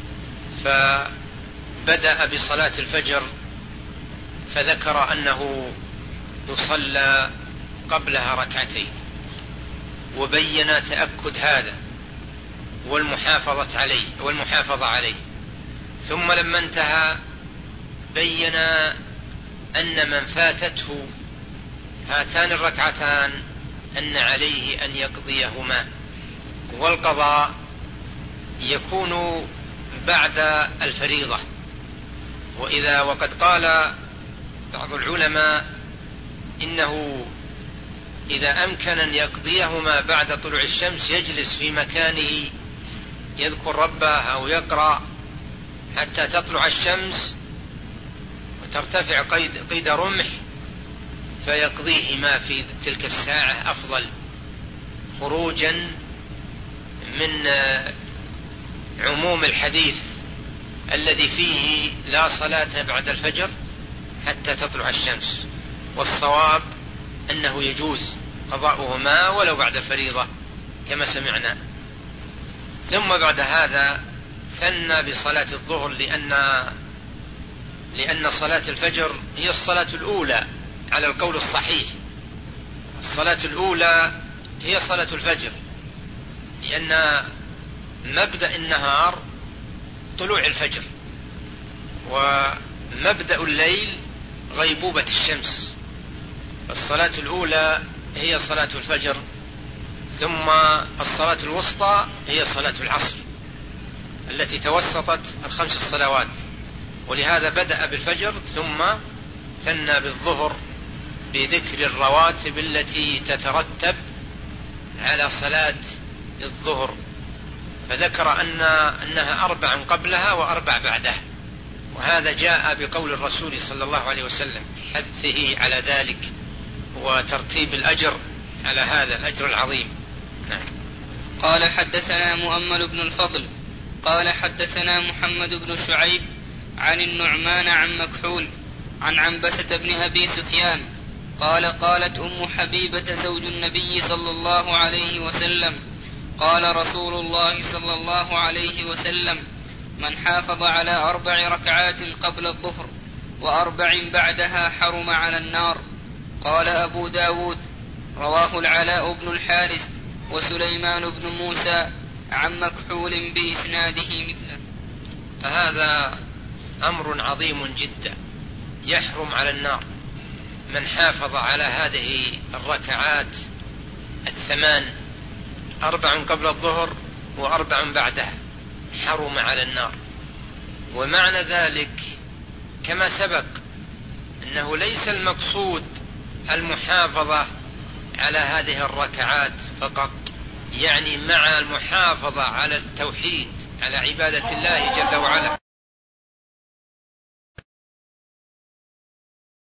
فبدأ بصلاة الفجر فذكر أنه يصلى قبلها ركعتين، وبين تأكد هذا والمحافظة عليه. ثم لما انتهى بين أن من فاتته هاتان الركعتان أن عليه أن يقضيهما، والقضاء يكون بعد الفريضة. وقد قال بعض العلماء إنه إذا أمكن أن يقضيهما بعد طلوع الشمس يجلس في مكانه يذكر ربه أو يقرأ حتى تطلع الشمس وترتفع قيد رمح فيقضيهما في تلك الساعة أفضل، خروجا من عموم الحديث الذي فيه لا صلاة بعد الفجر حتى تطلع الشمس. والصواب أنه يجوز قضاؤهما ولو بعد الفريضة كما سمعنا. ثم بعد هذا ثنى بصلاة الظهر لأن صلاة الفجر هي الصلاة الأولى على القول الصحيح. الصلاة الأولى هي صلاة الفجر، لأن مبدأ النهار طلوع الفجر، ومبدأ الليل غيبوبة الشمس. الصلاة الأولى هي صلاة الفجر، ثم الصلاة الوسطى هي صلاة العصر التي توسطت الخمس الصلوات، ولهذا بدأ بالفجر ثم ثنى بالظهر بذكر الرواتب التي تترتب على صلاة الظهر، فذكر أنها 4 قبلها و4 بعدها. وهذا جاء بقول الرسول صلى الله عليه وسلم حثه على ذلك وترتيب الأجر على هذا الأجر العظيم. نعم. قال حدثنا مؤمل بن الفضل قال حدثنا محمد بن شعيب عن النعمان عن مكحول عن عنبسة بن أبي سفيان قالت أم حبيبة زوج النبي صلى الله عليه وسلم قال رسول الله صلى الله عليه وسلم من حافظ على 4 ركعات قبل الظهر و4 بعدها حرم على النار. قال أبو داود رواه العلاء بن الحارث وسليمان بن موسى عن مكحول بإسناده مثله. فهذا أمر عظيم جدا، يحرم على النار من حافظ على هذه الركعات 8، 4 قبل الظهر و4 بعدها، حرم على النار. ومعنى ذلك كما سبق أنه ليس المقصود المحافظة على هذه الركعات فقط، يعني مع المحافظة على التوحيد على عبادة الله جل وعلا.